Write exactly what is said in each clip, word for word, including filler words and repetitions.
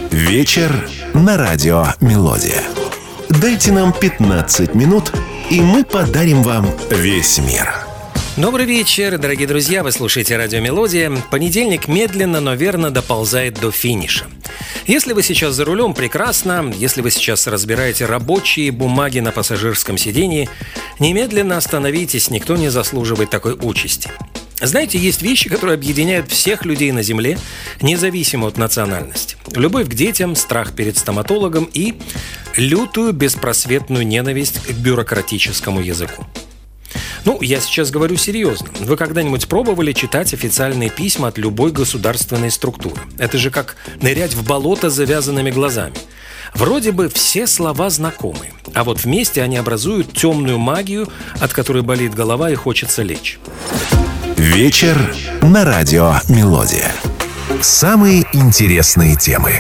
Вечер на радио «Мелодия». Дайте нам пятнадцать минут, и мы подарим вам весь мир. Добрый вечер, дорогие друзья, вы слушаете радио «Мелодия». Понедельник медленно, но верно доползает до финиша. Если вы сейчас за рулем, прекрасно. Если вы сейчас разбираете рабочие бумаги на пассажирском сидении, немедленно остановитесь, никто не заслуживает такой участи. Знаете, есть вещи, которые объединяют всех людей на Земле, независимо от национальности. Любовь к детям, страх перед стоматологом и лютую беспросветную ненависть к бюрократическому языку. Ну, я сейчас говорю серьезно. Вы когда-нибудь пробовали читать официальные письма от любой государственной структуры? Это же как нырять в болото с завязанными глазами. Вроде бы все слова знакомые, а вот вместе они образуют темную магию, от которой болит голова и хочется лечь. Вечер на радио «Мелодия». Самые интересные темы.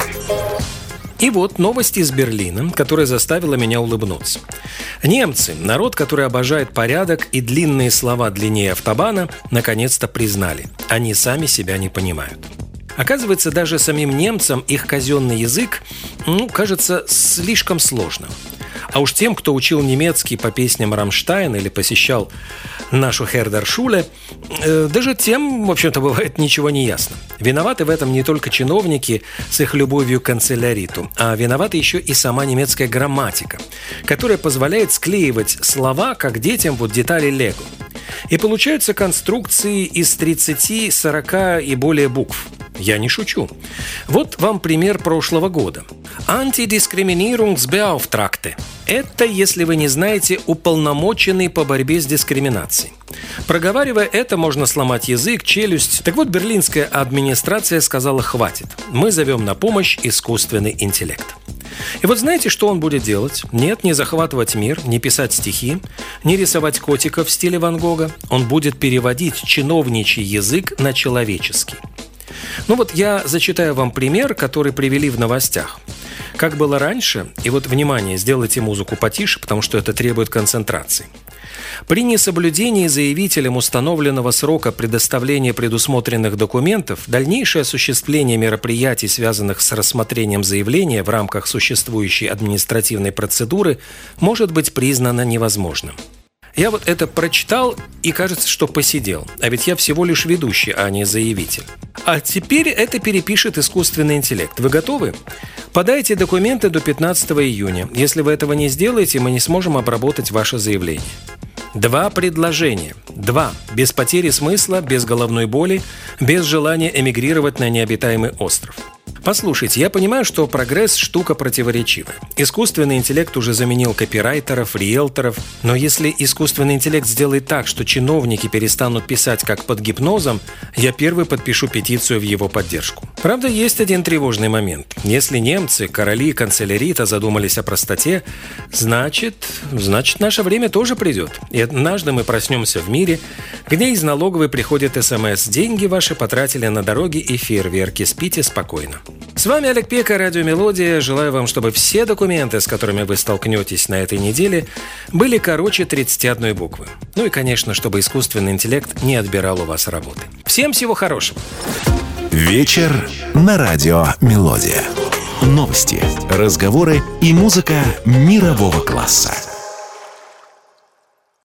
И вот новость из Берлина, которая заставила меня улыбнуться. Немцы, народ, который обожает порядок и длинные слова длиннее автобана, наконец-то признали. Они сами себя не понимают. Оказывается, даже самим немцам их казенный язык, ну, кажется слишком сложным. А уж тем, кто учил немецкий по песням Рамштайн или посещал нашу Хердершуле, э, даже тем, в общем-то, бывает ничего не ясно. Виноваты в этом не только чиновники с их любовью к канцеляриту, а виновата еще и сама немецкая грамматика, которая позволяет склеивать слова, как детям, вот детали лего. И получаются конструкции из тридцати, сорока и более букв. Я не шучу. Вот вам пример прошлого года. Антидискриминierungsbeauftragte. Это, если вы не знаете, уполномоченный по борьбе с дискриминацией. Проговаривая это, можно сломать язык, челюсть. Так вот, берлинская администрация сказала: хватит. Мы зовем на помощь искусственный интеллект. И вот знаете, что он будет делать? Нет, не захватывать мир, не писать стихи, не рисовать котиков в стиле Ван Гога. Он будет переводить чиновничий язык на человеческий. Ну вот я зачитаю вам пример, который привели в новостях. Как было раньше, и вот, внимание, сделайте музыку потише, потому что это требует концентрации. При несоблюдении заявителем установленного срока предоставления предусмотренных документов дальнейшее осуществление мероприятий, связанных с рассмотрением заявления в рамках существующей административной процедуры, может быть признано невозможным. Я вот это прочитал и кажется, что посидел. А ведь я всего лишь ведущий, а не заявитель. А теперь это перепишет искусственный интеллект. Вы готовы? Подайте документы до пятнадцатого июня. Если вы этого не сделаете, мы не сможем обработать ваше заявление. Два предложения. Два. Без потери смысла, без головной боли, без желания эмигрировать на необитаемый остров. Послушайте, я понимаю, что прогресс – штука противоречивая. Искусственный интеллект уже заменил копирайтеров, риэлторов. Но если искусственный интеллект сделает так, что чиновники перестанут писать как под гипнозом, я первый подпишу петицию в его поддержку. Правда, есть один тревожный момент. Если немцы, короли канцелярита задумались о простоте, значит, значит, наше время тоже придет. И однажды мы проснемся в мире, где из налоговой приходит СМС: деньги ваши потратили на дороги и фейерверки, спите спокойно. С вами Олег Пека, радио «Мелодия». Желаю вам, чтобы все документы, с которыми вы столкнетесь на этой неделе, были короче тридцати одной буквы. Ну и, конечно, чтобы искусственный интеллект не отбирал у вас работы. Всем всего хорошего. Вечер на радио «Мелодия». Новости, разговоры и музыка мирового класса.